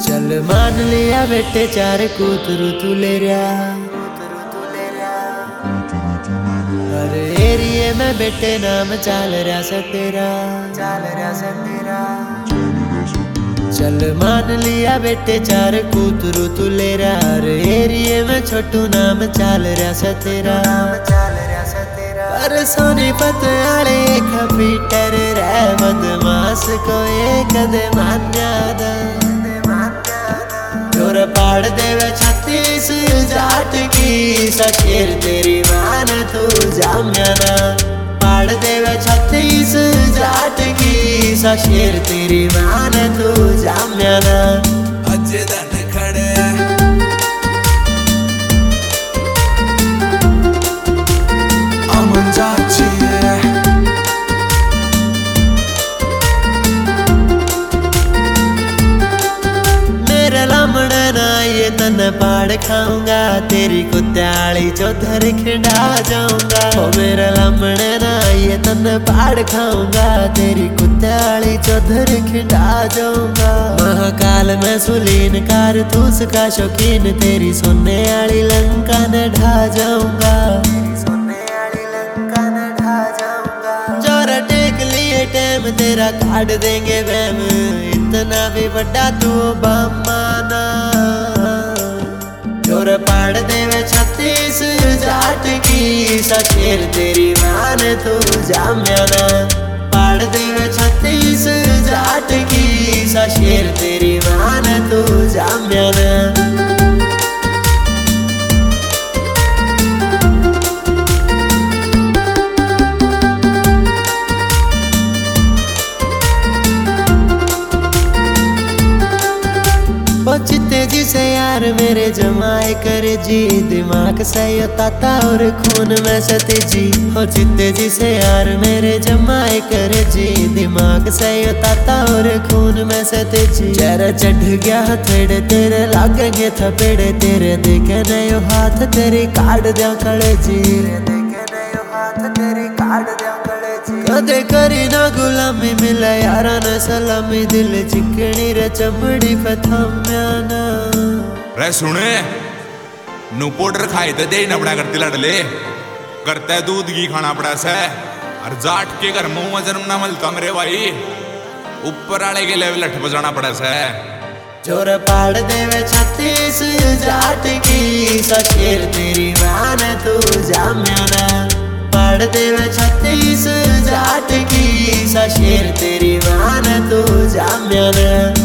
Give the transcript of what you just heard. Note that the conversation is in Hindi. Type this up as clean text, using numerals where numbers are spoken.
चल मान लिया बेटे चार कूतरू तू ले रहा, हर एरिए में बेटे नाम चाल रहा सा तेरा। चल मान लिया बेटे चार कूतरू तू ले रहा, हर एरिए में छोटू नाम चाल रहा सा तेरा। पर सोनीपत आले खपीटर रे बदमाश को एक दे मान्यादा, जोर पाड़ देवे 36 जाट की सशेर तेरी मान तू जाम्याना। पाड़ देवे 36 जाट की सशेर तेरी मान तू जाम्याना। अजे दन खड़े अमन जाची तन पाड़ खाऊंगा तेरी कुत्याली चौधर खिंडा जाऊंगा। ओ मेरा लमड़े ना ये तन पाड़ खाऊंगा तेरी कुत्याली चौधर खिंडा जाऊंगा। महाकाल में सुलीन कारतूस का शौकीन तेरी सोने वाली लंका न ढा जाऊंगा। जोरा टेक लिए टाइम तेरा काट देंगे वहम, इतना भी बड़ा तू बमाना। जोर पाड़ देवे 36 जाट की सशेर तेरी मान तू जाम्याना। पाड़ देवे 36 जाट की सशेर तेरी मान तू जाम्याना। चित्ते जी से यार मेरे जमाए करे जी, दिमाग से यो ताता और खून में से तेजी। हो चित्ते जी से यार मेरे जमाए करे जी, दिमाग से यो ताता और खून में से तेजी। चेहरा चढ़ गया थेड़े तेरे लागेंगे थपेड़े तेरे, देखे नयो हाथ तेरी काट दिया कड़े जी। कदे करी ना गुलामी मिले यारा न सलामी, दिल चिकनी रे चमड़ी पे थम्याना। रे सुने नु पाउडर खाए तो दे न पड़ा करती लड़ले करता है दूध घी खाना पड़ा से। और जाट के घर मुंह में जन्म ना मिलता मेरे भाई, ऊपर आले के लेवल अठ बजाना पड़ा से। जोर पाड़ देवे 36 जाट की सशेर तेरी मान तू जाम्याना। पाड़ देवे 36 जाट की सशेर तेरी मान तू जाम्याना।